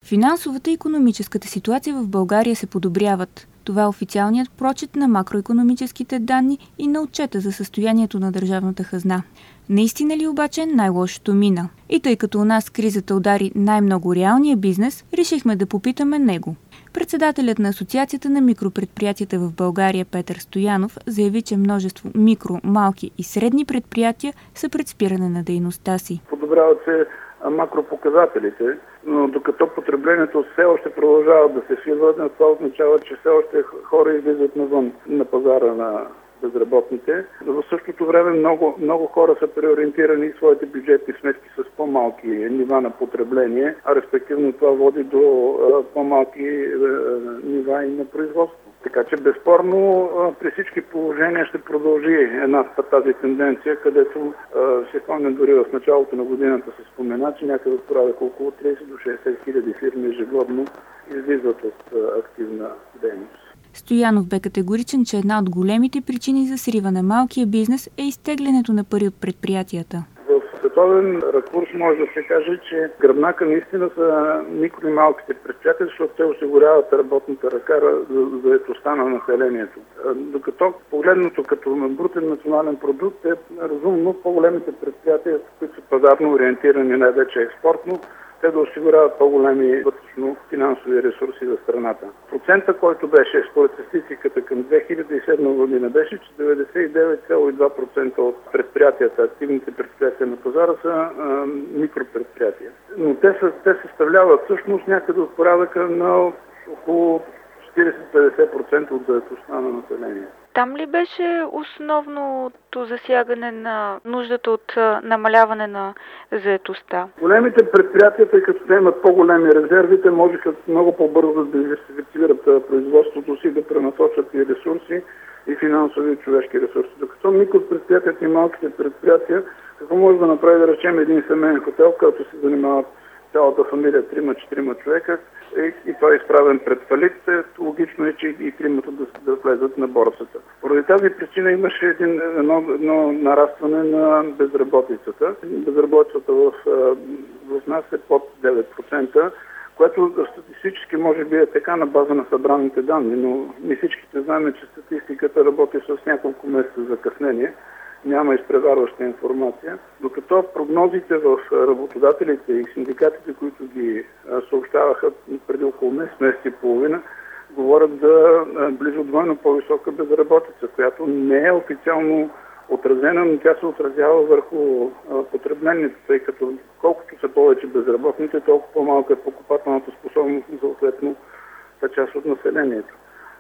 Финансовата и икономическата ситуация в България се подобряват. Това е официалният прочит на макроикономическите данни и на отчета за състоянието на държавната хазна. Наистина ли обаче най-лошото мина? И тъй като у нас кризата удари най-много реалния бизнес, решихме да попитаме него. Председателят на Асоциацията на микропредприятията в България Петър Стоянов заяви, че множество микро, малки и средни предприятия са пред спиране на дейността си. Подобряват се макропоказателите, но докато потреблението все още продължава да се свива, това означава, че все още хора излизат навън на пазара на безработните. В същото време много хора са преориентирани своите бюджетни сметки с по-малки нива на потребление, а респективно това води до по-малки нива и на производство. Така че безспорно при всички положения ще продължи тази тенденция, където се спомням дори в началото на годината се спомена, че някъде от порядъка около 30 до 60 хиляди фирми ежегодно излизат от активна дейност. Стоянов бе категоричен, че една от големите причини за срива на малкия бизнес е изтеглянето на пари от предприятията. В световен ракурс може да се каже, че гръбнака наистина са микро и малките предприятия, защото те осигуряват работната ръка за заетостта на населението. Докато погледното като брутен национален продукт е разумно по-големите предприятия, които са пазарно ориентирани, най-вече експортно, те да осигуряват по-големи вътрешно-финансови ресурси за страната. Процента, който беше според статистиката към 2007 година, беше, че 99,2% от предприятията, активните предприятия на пазара са микропредприятия. Но те съставляват всъщност някъде от порядъка на около 40-50% от заетостта на населението. Там ли беше основното засягане на нуждата от намаляване на заетостта? Големите предприятия, тъй като те имат по-големи резерви, те можеха много по-бързо да диверсифицират производството си, да пренасочат и ресурси, и финансови и човешки ресурси. Докато микропредприятията и малките предприятия, какво може да направи, да речем, един семейен хотел, който се занимават цялата фамилия, 3-4 човека, и той е изправен пред фалит, логично е, че и тримата да влезат на борсата. Поради тази причина имаше едно нарастване на безработицата. Безработицата в нас е под 9%, което статистически може би е така на база на събраните данни, но не всичките знаем, че статистиката работи с няколко месеца закъснение. Няма изпреварваща информация, докато прогнозите в работодателите и синдикатите, които ги съобщаваха преди около месец и половина, говорят за близо двойно по-висока безработица, която не е официално отразена, но тя се отразява върху потреблението, тъй като колкото са повече безработните, толкова по-малка е покупателната способност на съответно част от населението.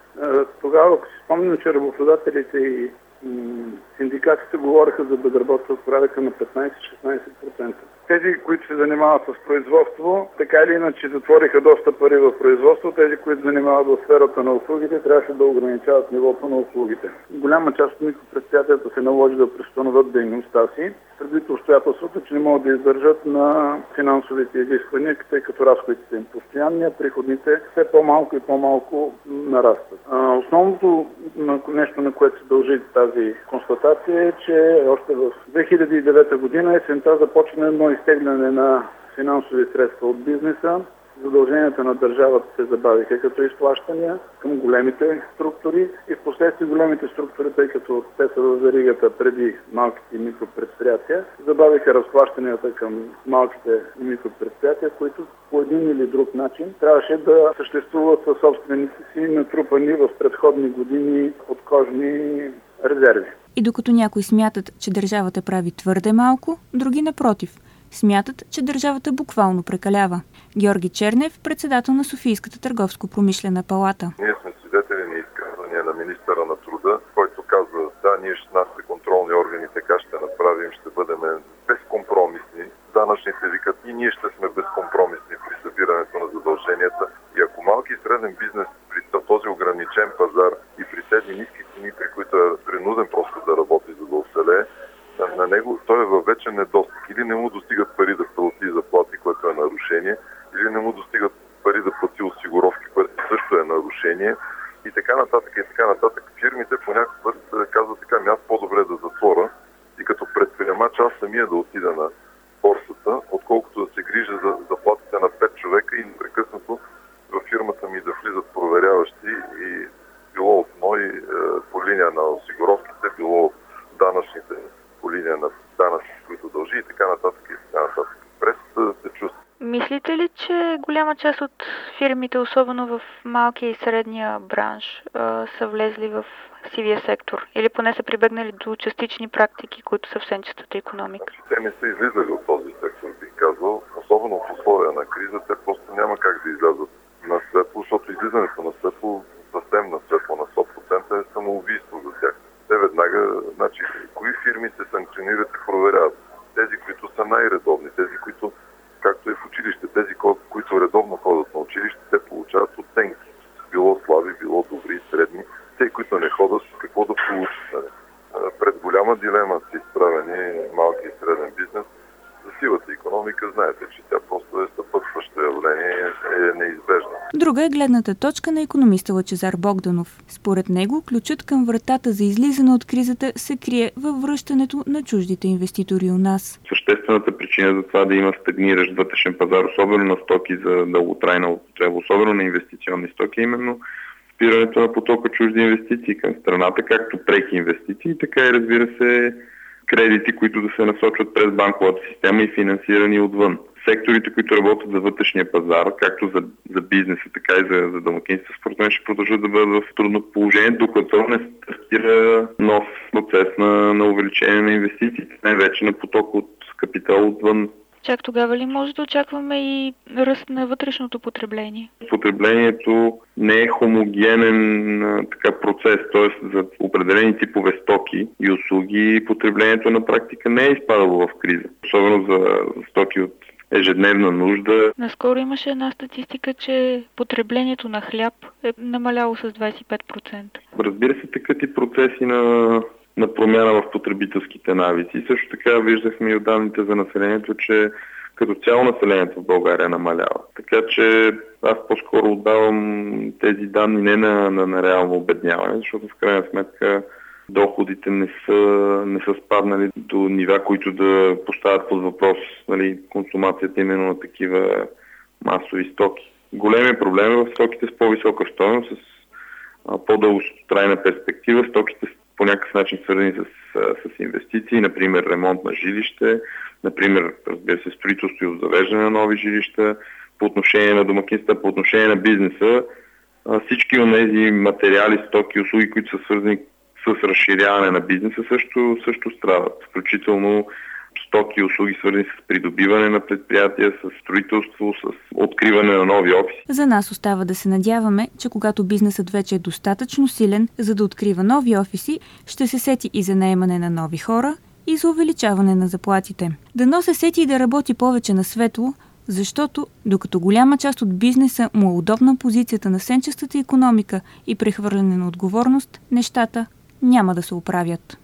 Тогава, ако си спомням, че работодателите и синдикатите говореха за безработица от порядъка на 15-16%. Тези, които се занимават с производство, така или иначе затвориха доста пари в производство. Тези, които занимават в сферата на услугите, трябваше да ограничават нивото на услугите. Голяма част от микропредприятията се наложи да преустановят дейността си, предвид обстоятелството, че не могат да издържат на финансовите изисквания, тъй като разходите им постоянни, а приходите все по-малко и по-малко нарастват. Основното нещо, на което се дължи тази констатация, е, че още в 2009 година есента започна едно изтегляне на финансови средства от бизнеса. Задълженията на държавата се забавиха като изплащания към големите структури и в последствие големите структури, тъй като те са в веригата преди малките и микропредприятия, забавиха разплащанията към малките и микропредприятия, които по един или друг начин трябваше да съществуват със собствените си натрупани в предходни години подкожни резерви. И докато някои смятат, че държавата прави твърде малко, други напротив – смятат, че държавата буквално прекалява. Георги Чернев, председател на Софийската търговско-промишлена палата. Ние сме свидетели на изказвания на министъра на труда, който казва, да, ние ще нашите контролни органи така ще направим, ще бъдем безкомпромисни. Данъчните викат и ние ще сме безкомпромисни при събирането на задълженията. И ако малки и среден бизнес при този ограничен пазар и при тези ниски цени, при които е принуден просто да работи, за да оцелее, на него той е във вече недостиг. Или не му достигат пари да плати заплати, което е нарушение, или не му достигат пари да плати осигуровки, което също е нарушение. И така нататък, и така нататък. Фирмите по някакъв път казват така, аз по-добре да затворя и като предприемач аз самия да отида на борсата, отколкото да се грижа за заплатите на 5 човека и непрекъснато голяма част от фирмите, особено в малкия и средния бранш, са влезли в сивия сектор или поне са прибегнали до частични практики, които са в сенчестата икономика. Те не са излизали от този сектор, бих казал. Особено в условия на криза, те просто няма как да излязат на светло, защото излизането на светло, съвсем на светло на 100% е самоубийство за тях. Те веднага, значи, кои фирми се санкционират и проверяват? Тези, които са най-редовни, тези, които, както е в училище, тези, които редовно ходят на училище, те получават оценки. Било слаби, било добри, средни. Те, които не ходят, какво да получат? Пред голяма дилема са изправени малки и среден бизнес. За сивата икономика, знаете, че тя просто е съпътстващо явление, е неизбежна. Друга е гледната точка на икономиста Лъчезар Богданов. Според него, ключът към вратата за излизане от кризата се крие във връщането на чуждите инвеститори у нас. Съществената причина за това да има стагниращ вътрешен пазар, особено на стоки за дълготрайна употреба, особено на инвестиционни стоки, именно спирането на потока чужди инвестиции към страната, както преки инвестиции, така и, разбира се, кредити, които да се насочват през банковата система и финансирани отвън. Секторите, които работят за вътрешния пазар, както за бизнеса, така и за домакинства, според мен ще продължат да бъдат в трудно положение, докато не стартира нов процес на увеличение на инвестициите, най-вече на поток от капитал отвън. Чак тогава ли може да очакваме и ръст на вътрешното потребление? Потреблението не е хомогенен процес, т.е. за определени типове стоки и услуги потреблението на практика не е изпадало в криза, особено за стоки от ежедневна нужда. Наскоро имаше една статистика, че потреблението на хляб е намаляло с 25%. Разбира се, такът и процеси на промяна в потребителските навици. Също така виждахме и от данните за населението, че като цяло населението в България намалява. Така че аз по-скоро отдавам тези данни не на реално обедняване, защото в крайна сметка доходите не са спаднали до нива, които да поставят под въпрос, консумацията именно на такива масови стоки. Големият проблем е в стоките с по-висока стойност, с по-дълготрайна перспектива, стоките по някакъв начин свързани с инвестиции, например ремонт на жилище, например, разбира се, строителство и обзавеждане на нови жилища, по отношение на домакинства, по отношение на бизнеса, всички от тези материали, стоки, услуги, които са свързани с разширяване на бизнеса, също страдат. Включително стоки и услуги, свързани с придобиване на предприятия, с строителство, с откриване на нови офиси. За нас остава да се надяваме, че когато бизнесът вече е достатъчно силен, за да открива нови офиси, ще се сети и за наемане на нови хора и за увеличаване на заплатите. Дано се сети и да работи повече на светло, защото докато голяма част от бизнеса му е удобна позицията на сенчестата икономика и прехвърляне на отговорност, нещата няма да се оправят.